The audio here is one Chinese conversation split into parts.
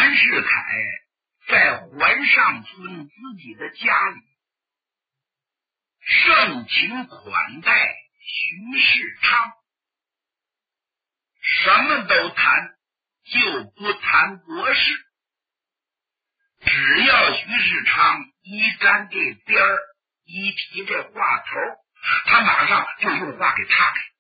袁世凯在环上村自己的家里盛情款待徐世昌，什么都谈，就不谈国事。只要徐世昌一沾这边儿，一提这话头，他马上就用话给岔开，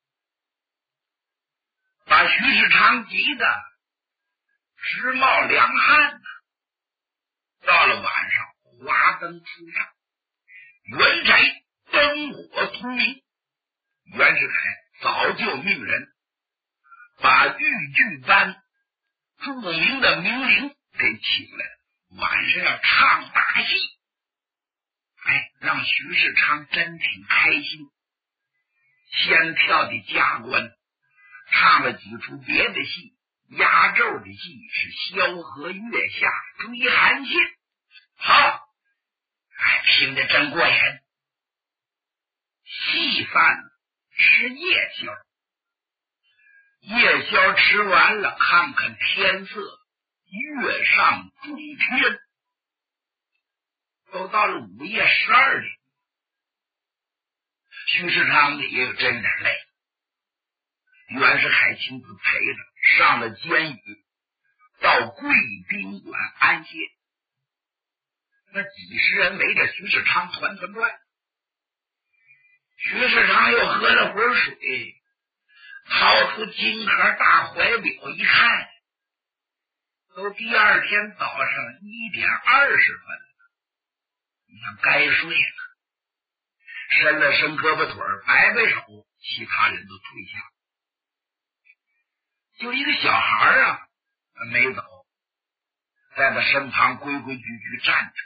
把徐世昌急得直冒凉汗。到了晚上，华灯初上，元宅灯火通明。袁世凯早就命人把豫剧班著名的名伶给请来，晚上要唱大戏。让徐世昌真挺开心。先跳的加官，唱了几出别的戏，压轴的戏是萧何月下追韩信。好，听得真过瘾。戏饭吃夜宵，夜宵吃完了，看看天色，月上中天，都到了午夜12点。徐世昌也有真点累，袁世凯亲自陪着上了监狱，到贵宾馆安歇。那几十人围着徐世昌团团转。徐世昌又喝了会儿水，掏出金盒大怀表一看，都第二天早上1点20分了。你想该睡了，伸了伸胳膊腿，摆摆手，其他人都退下。就一个小孩没走，在他身旁规规矩矩站着。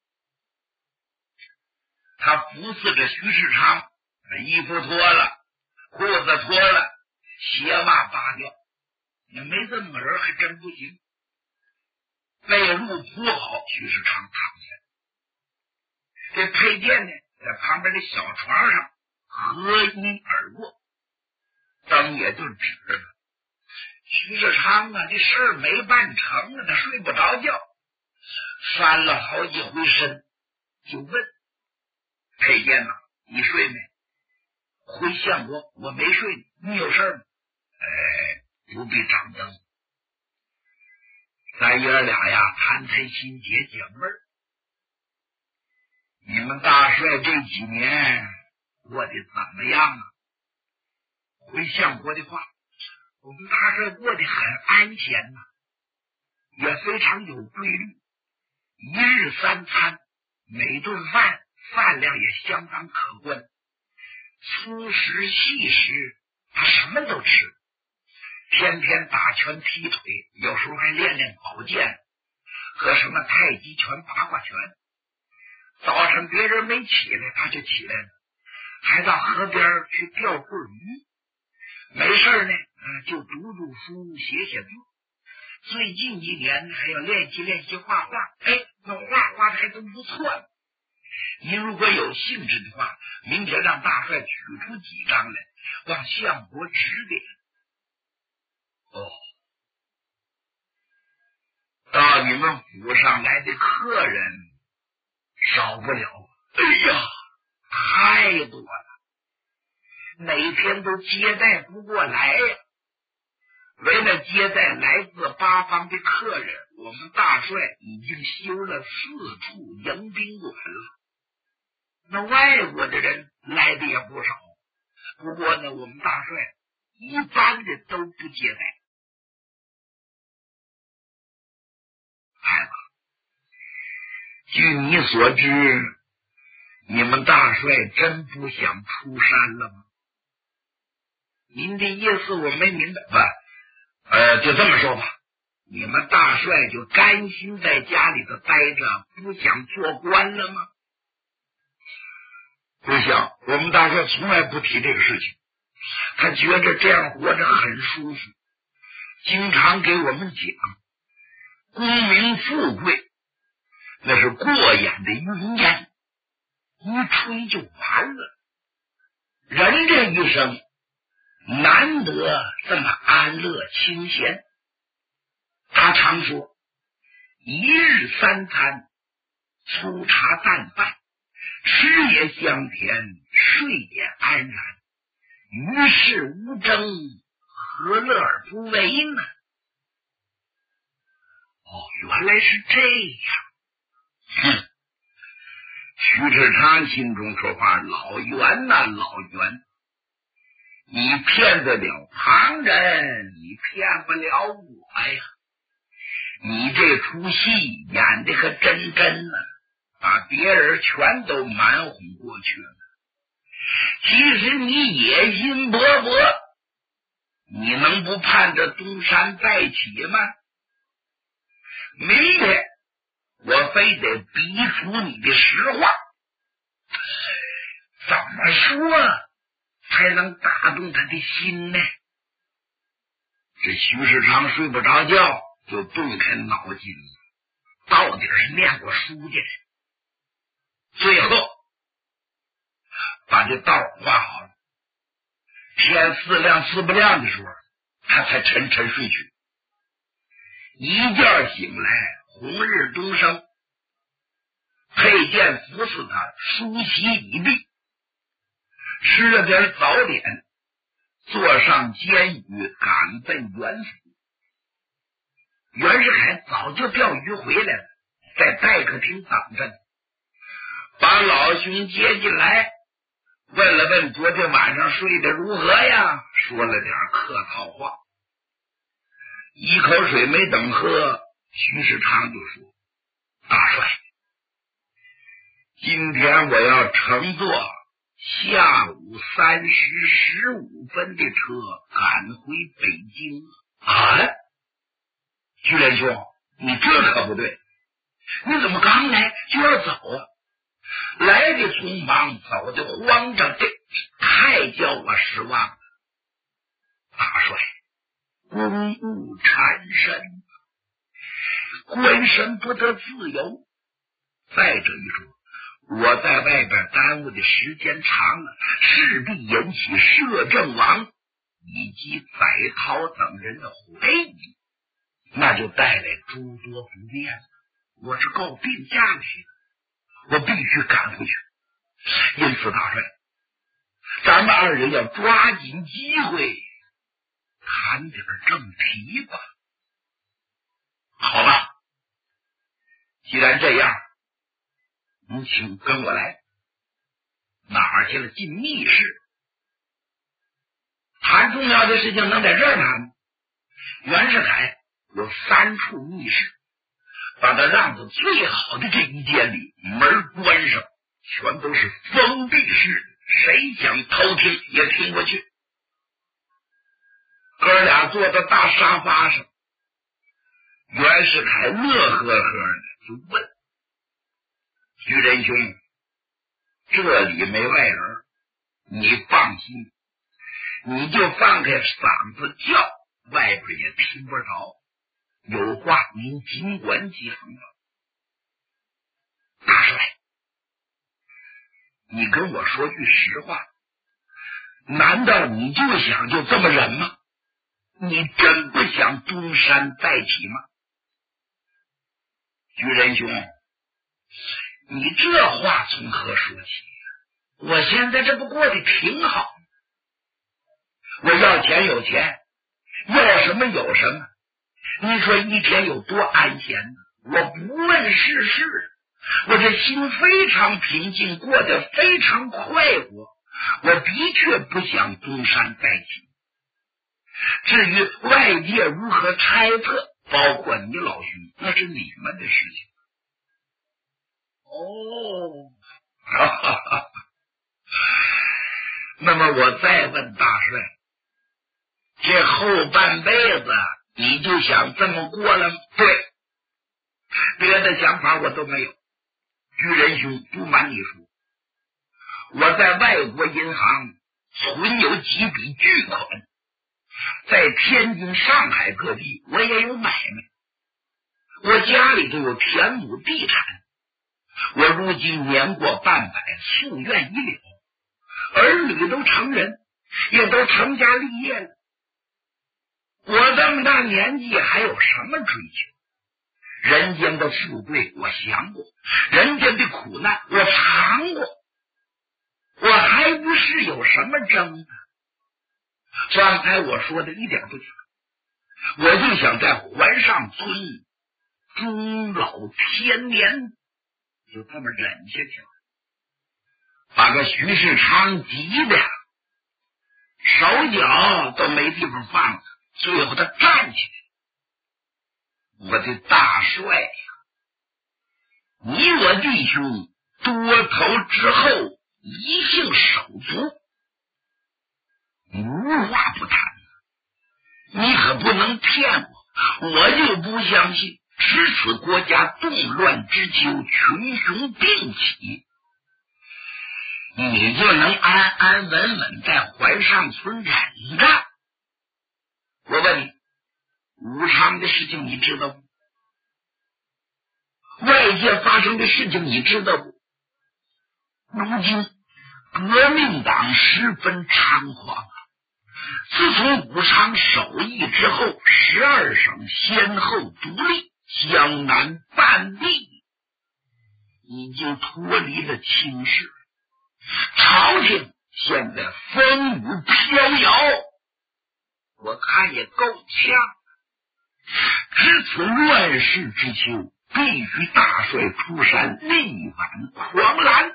他服侍着徐世昌，衣服脱了，裤子脱了，鞋袜扒掉，也没这么个人还真不行。被褥铺好，徐世昌躺下。这佩剑呢，在旁边的小床上合衣而卧，灯也就指了。徐世昌这事儿没办成他睡不着觉，翻了好几回身，就问佩剑你睡没？回相国，我没睡，你有事吗？不必掌灯，咱爷俩谈谈心，解解闷儿。你们大帅这几年过得怎么样回相国的话，我们大帅过得很安闲也非常有规律，一日3餐，每顿饭量也相当可观，粗食细食他什么都吃，天天打拳踢腿，有时候还练练宝剑和什么太极拳八卦拳。早晨别人没起来他就起来了，还到河边去钓会鱼，没事呢就读读书，写写字。最近几年还要练习画画，那画的还真不错。您如果有兴致的话，明天让大帅取出几张来，往相国指点。到你们府上来的客人少不了，太多了，每天都接待不过来呀。为了接待来自八方的客人，我们大帅已经修了4处迎宾馆了。那外国的人来的也不少，不过呢，我们大帅一般的都不接待。孩子，据你所知，你们大帅真不想出山了吗？您的意思我没明白。就这么说吧，你们大帅就甘心在家里头待着，不想做官了吗？不想，我们大帅从来不提这个事情，他觉得这样活着很舒服，经常给我们讲，功名富贵那是过眼的云烟，一吹就完了。人这一生难得这么安乐清闲。他常说， 一日三餐，粗茶淡饭，吃也香甜，睡也安然，与世无争，何乐而不为呢？原来是这样。徐世昌心中说话，老袁呐，老袁，你骗得了旁人，你骗不了我呀。你这出戏演的可真呢，把别人全都瞒哄过去了。其实你野心勃勃，你能不盼着东山再起吗？明天我非得逼出你的实话，怎么说才能打动他的心呢？这徐世昌睡不着觉，就动开脑筋了，到底是念过书去。最后把这道画好了，天4亮4不亮的时候，他才沉沉睡去。一觉醒来，红日东升，佩剑服侍他，梳洗已毕，吃了点早点，坐上监狱赶奔袁府。袁世凯早就钓鱼回来了，在待客厅等着，把老兄接进来，问了问昨天晚上睡得如何呀，说了点客套话。一口水没等喝，徐世昌就说：大帅，今天我要乘坐下午3时15分的车赶回北京啊！巨人兄，你这可不对，你怎么刚来就要走啊？来的匆忙，走的慌张，这太叫我失望了。大帅，公务缠身，官身不得自由。再者一说，我在外边耽误的时间长了，势必引起摄政王以及载涛等人的怀疑，那就带来诸多不便了。我是告病假来的，我必须赶回去。因此大帅，咱们二人要抓紧机会谈点正题吧。好吧，既然这样，你请跟我来。哪儿去了？进密室。谈重要的事情能在这儿谈。袁世凯有3处密室，把它让到最好的这一间里，门关上，全都是封闭式，谁想偷听也听不去。哥俩坐在大沙发上，袁世凯乐呵呵的就问：徐仁兄，这里没外人，你放心，你就放开嗓子叫，外边也听不着，有话您尽管讲吧。大帅，你跟我说句实话，难道你就想就这么忍吗？你真不想东山再起吗？徐仁兄，你这话从何说起？我现在这不过得挺好，我要钱有钱，要什么有什么，你说一天有多安闲呢？我不问世事，我这心非常平静，过得非常快活，我的确不想东山再起。至于外界如何猜测，包括你老兄，那是你们的事情。哈哈哈。那么我再问大帅，这后半辈子你就想这么过了吗？对，别的想法我都没有。巨人兄，不瞒你说，我在外国银行存有几笔巨款，在天津、上海各地我也有买卖，我家里头有田亩地产，我如今年过半百，夙愿已了，儿女都成人，也都成家立业了，我这么大年纪还有什么追求？人人间的富贵我享过，人间的苦难我尝过，我还不是有什么争的。刚才我说的一点不假，我就想在环上村终老天年，就这么忍下去了，把个徐世昌急的手脚都没地方放了，最后他站起来，我的大帅呀，你我弟兄多头之后一姓手足，无话不谈，你可不能骗我，我就不相信使此国家动乱之秋，群雄并起，你就能安安稳稳在环上村忍着。我问你，武昌的事情你知道不？外界发生的事情你知道不？如今革命党十分猖狂，自从武昌首义之后，12省先后独立，江南半壁已经脱离了清室，朝廷现在风雨飘摇，我看也够呛。值此乱世之秋，必须大帅出山，力挽狂澜。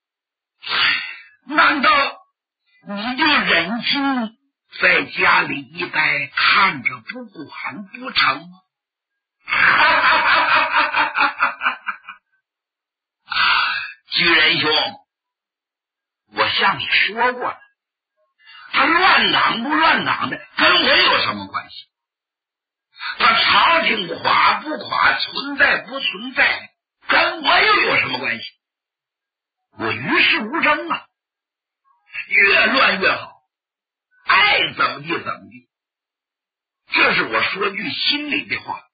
难道你就忍心在家里一待，看着不管不成吗？巨人兄，我向你说过了，他乱党不乱党的跟我有什么关系？他朝廷垮不垮，存在不存在，跟我又有什么关系？我与世无争啊，越乱越好，爱怎么地怎么地，这是我说句心里的话。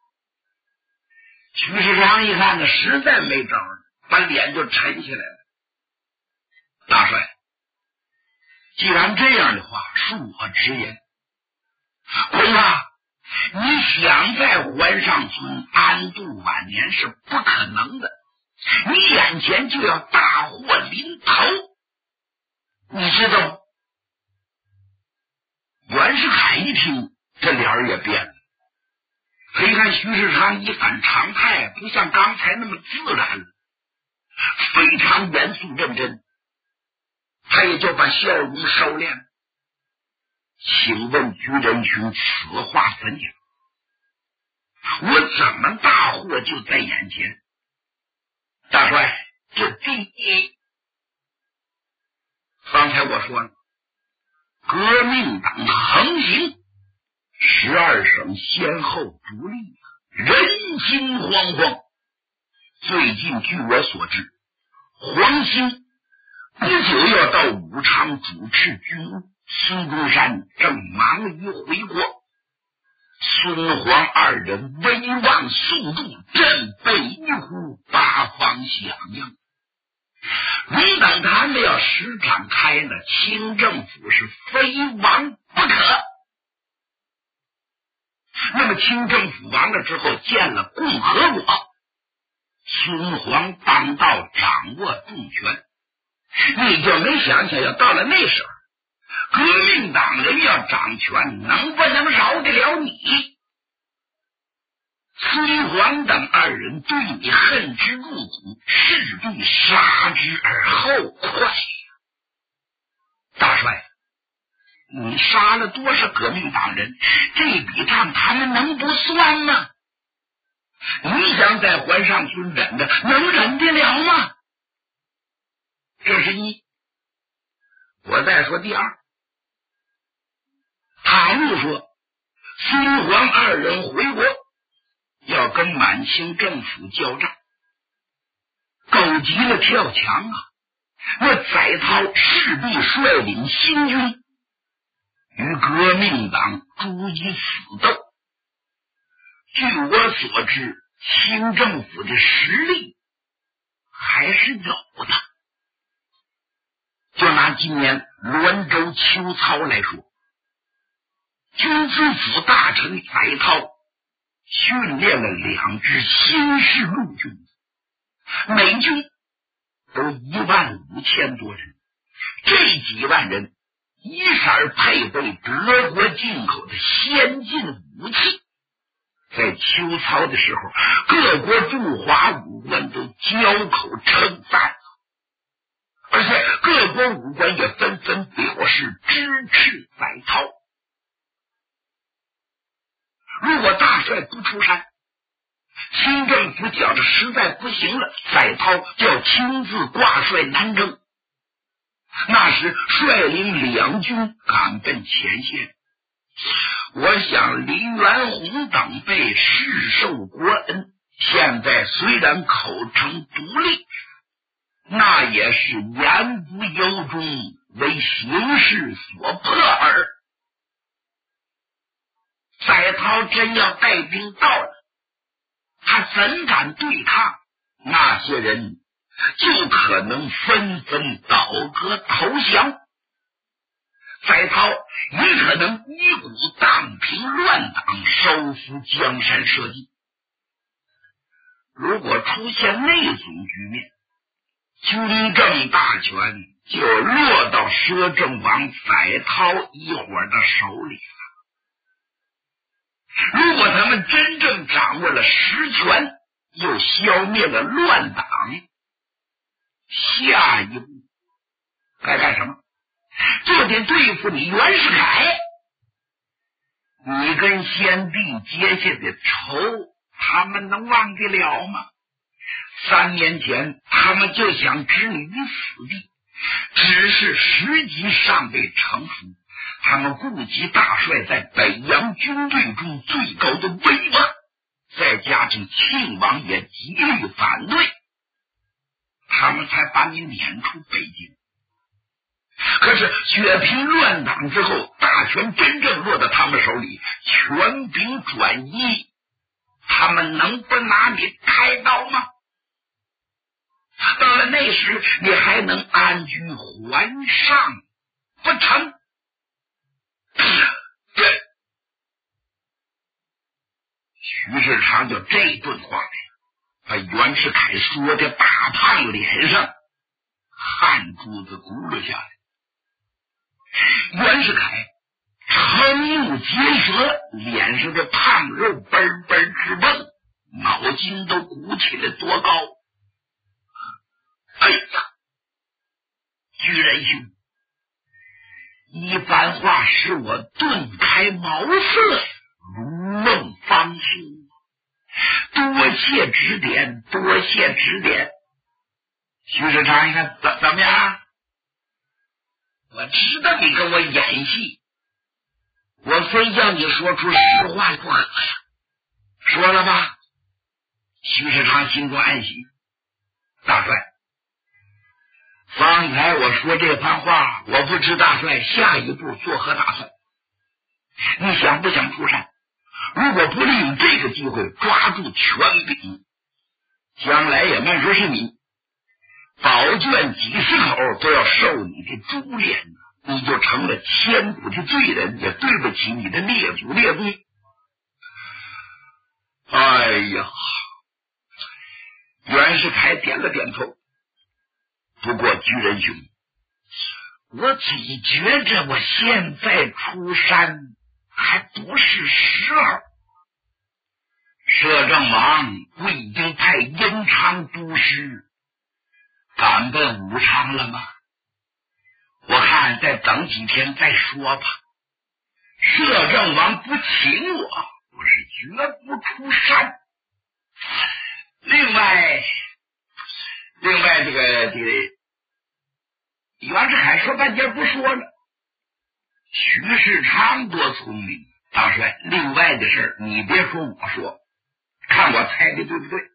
徐世昌一看呢，实在没招了，把脸就沉下来了。大帅，既然这样的话，恕我直言，恐怕你想在环上村安度晚年是不可能的，你眼前就要大祸临头，你知道吗？袁世凯一听，这脸儿也变了，他一看徐世昌一反常态，不像刚才那么自然了，非常严肃认真，他也就把笑容收敛。请问居仁兄，此话怎讲？我怎么大祸就在眼前？大帅，这第一，刚才我说了，革命党横行，12省先后独立，人心惶惶。最近据我所知，黄兴不久要到武昌主持军务，孙中山正忙于回国，孙黄二人威望速度，振奋一呼，八方响应。你等他们要施展开了，清政府是非亡不可。那么清政府亡了之后，建了共和国，孙黄当道，掌握重权，你就没想想要到了那时候，革命党人要掌权，能不能饶得了你？孙黄等二人对你恨之入骨，势必杀之而后快。大帅，你杀了多少革命党人？这笔账他们能不算吗？你想在环上村忍着，能忍得了吗？这是一。我再说第二，倘若说孙黄二人回国，要跟满清政府交战，狗急了跳墙啊！那载涛势必率领新军与革命党逐一死斗。据我所知，清政府的实力还是有的。就拿今年滦州秋操来说，军知府大臣载涛训练了2支新式陆军，美军都15000多人，这几万人一色配备德国进口的先进武器。在秋操的时候，各国驻华武官都交口称赞，而且各国武官也纷纷表示支持载涛。如果大帅不出山，清政府觉着实在不行了，载涛就要亲自挂帅南征。那时率领2军赶奔前线。我想黎元洪等辈世受国恩，现在虽然口称独立，那也是言不由衷，为形势所迫耳。载涛真要带兵到了，他怎敢对抗？那些人就可能纷纷倒戈投降，载涛也可能一鼓荡平乱党，收复江山社稷。如果出现那种局面，军政大权就落到摄政王载涛一伙的手里了。如果他们真正掌握了实权，又消灭了乱党，下一步该干什么？就得对付你袁世凯。你跟先帝结下的仇，他们能忘得了吗？3年前他们就想置你于死地，只是时机尚未成熟。他们顾及大帅在北洋军队中最高的威望，再加上庆王也极力反对，他们才把你撵出北京。可是血拼乱党之后，大权真正落到他们手里，权柄转移，他们能不拿你开刀吗？到了那时，你还能安居还上不成？对，徐世昌就这顿话把袁世凯说的大胖脸上汗珠子咕噜下来。袁世凯瞠目结舌，脸上的胖肉嘣嘣直蹦，脑筋都鼓起来多高。哎呀，居仁兄，一番话使我顿开茅塞，如梦方醒。多谢指点，多谢指点。徐世昌一看怎么样？我知道你跟我演戏，我非叫你说出实话不可呀。说了吧？徐世昌心中暗喜，大帅，方才我说这番话，我不知大帅下一步作何打算？你想不想出山？如果不利用这个机会抓住权柄，将来也没说是你宝卷几十口都要受你的株连，你就成了千古的罪人，也对不起你的列祖列宗。哎呀，袁世凯点了点头。不过居仁兄，我总觉着我现在出山还不是时候。摄政王不已经派延昌都师赶奔武昌了吗？我看再等几天再说吧。摄政王不请我，我是绝不出山。另外这个袁世凯说半天不说了。徐世昌多聪明，大帅，另外的事你别说，我说，看我猜的对不对？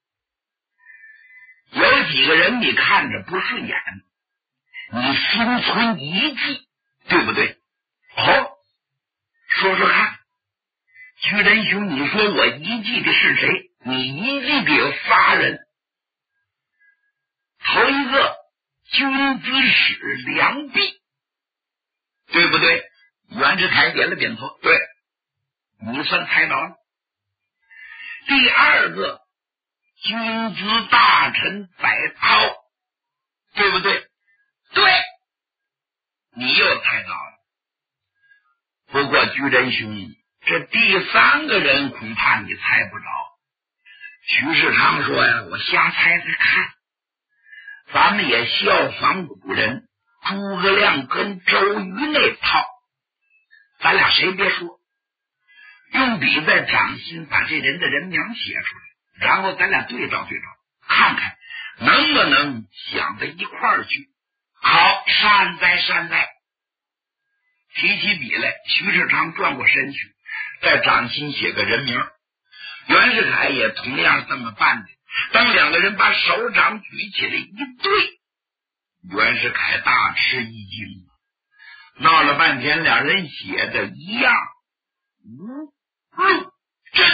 有几个人你看着不顺眼，你心存疑忌，对不对？哦，说说看，居仁兄，你说我疑忌的是谁？你疑忌的有仨人。头一个军资使梁弼，对不对？袁世凯点了点头，对，你算猜着了。 第二个，君子大臣在朝，对不对？对，你又猜到了。不过巨人兄，这第三个人恐怕你猜不着。徐世昌说呀，我瞎猜猜看，咱们也效仿古人诸葛亮跟周瑜那套，咱俩谁别说，用笔在掌心把这人的人名写出来，然后咱俩对照对照，看看能不能想到一块儿去。好，善哉善哉。提起笔来，徐世昌转过身去，在掌心写个人名。袁世凯也同样这么办的。当两个人把手掌举起来一对，袁世凯大吃一惊，闹了半天两人写的一样，无路真。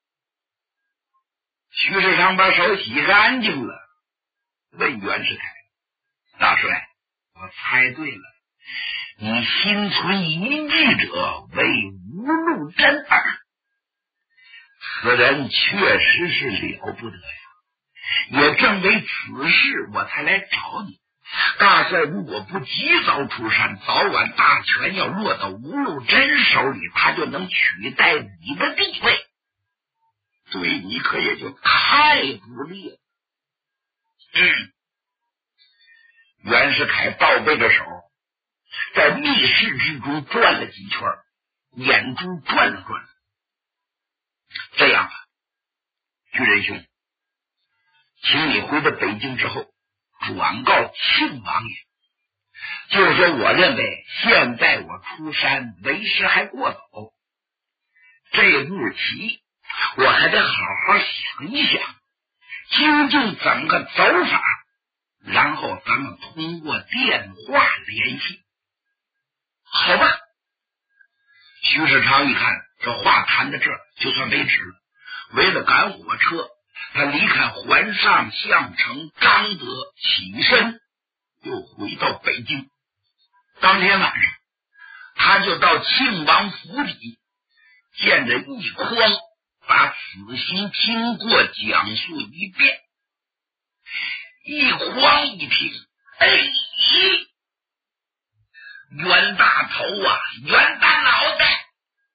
徐世昌把手洗干净了，问袁世凯，大帅，我猜对了，你心存一计者为无路真耳。此人确实是了不得呀，也正为此事我才来找你。大帅如果不及早出山，早晚大权要落到吴禄贞手里，他就能取代你的地位，对你可也就太不利了。袁世凯倒背着手，在密室之中转了几圈，眼珠转了转。这样吧，巨人兄，请你回到北京之后转告庆王爷，就是说我认为现在我出山为时还过早，这步棋我还得好好想一想究竟怎么个走法，然后咱们通过电话联系，好吧？徐世昌一看这话谈到这儿就算为止了，为了赶火车，他离开环上项城张德，起身又回到北京。当天晚上他就到庆王府邸，见着一匡，把此行经过讲述一遍。一匡一听，哎，袁大头啊，袁大脑袋，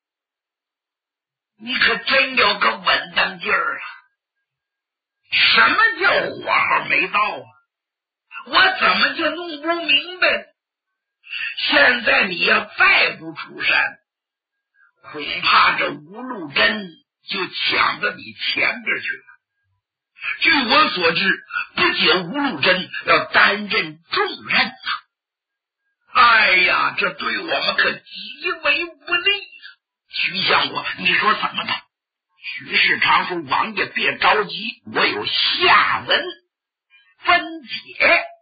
你可真有个稳当劲儿啊！什么叫火候没到啊？我怎么就弄不明白？现在你要再不出山，恐怕这吴禄贞就抢到你前边去了。据我所知，不仅吴禄贞要担任重任呐，哎呀，这对我们可极为不利呀！徐相国，你说怎么办？徐世昌说，王爷别着急，我有下文分解。